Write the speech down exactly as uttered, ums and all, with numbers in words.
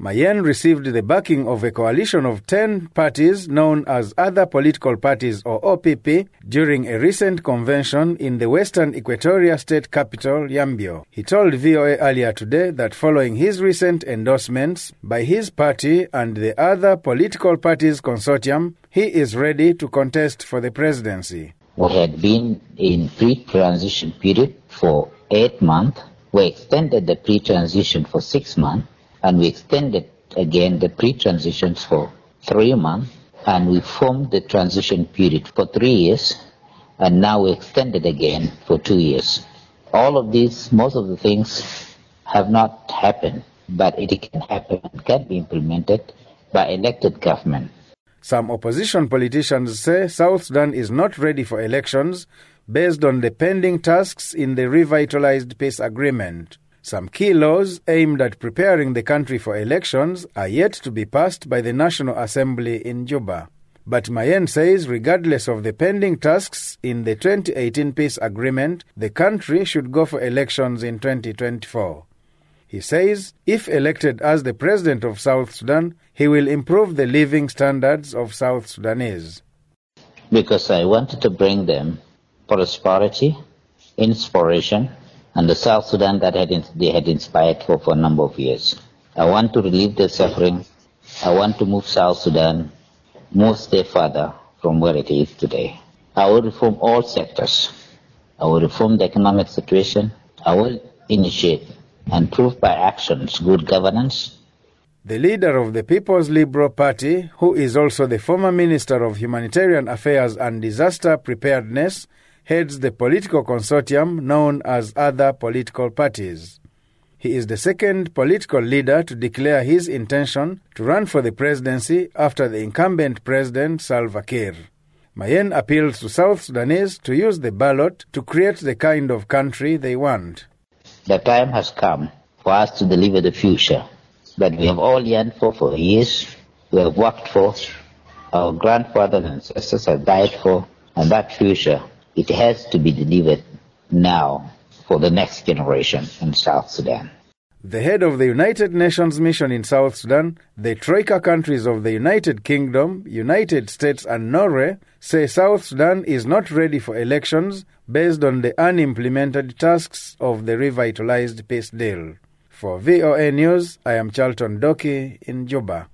Mayen received the backing of a coalition of ten parties known as Other Political Parties or O P P during a recent convention in the western Equatoria state capital, Yambio. He told V O A earlier today that following his recent endorsements by his party and the Other Political Parties Consortium, he is ready to contest for the presidency. We had been in pre-transition period for eight months. We extended the pre-transition for six months. And we extended again the pre-transitions for three months, and we formed the transition period for three years, and now we extended again for two years. All of these, most of the things have not happened, but it can happen, it can be implemented by elected government. Some opposition politicians say South Sudan is not ready for elections based on the pending tasks in the revitalized peace agreement. Some key laws aimed at preparing the country for elections are yet to be passed by the National Assembly in Juba. But Mayen says regardless of the pending tasks in the twenty eighteen peace agreement, the country should go for elections in twenty twenty-four. He says if elected as the president of South Sudan, he will improve the living standards of South Sudanese. Because I wanted to bring them prosperity, inspiration, and the South Sudan that had in, they had inspired for for a number of years. I want to relieve their suffering. I want to move South Sudan more step further from where it is today. I will reform all sectors. I will reform the economic situation. I will initiate and prove by actions good governance. The leader of the People's Liberal Party, who is also the former Minister of Humanitarian Affairs and Disaster Preparedness, heads the political consortium known as Other Political Parties. He is the second political leader to declare his intention to run for the presidency after the incumbent president Salva Kiir. Mayen appeals to South Sudanese to use the ballot to create the kind of country they want. The time has come for us to deliver the future that we have all yearned for for years, we have worked for, our grandfathers and ancestors have died for, and that future, it has to be delivered now for the next generation in South Sudan. The head of the United Nations mission in South Sudan, the Troika countries of the United Kingdom, United States and Norway, say South Sudan is not ready for elections based on the unimplemented tasks of the revitalized peace deal. For V O A News, I am Charlton Doki in Juba.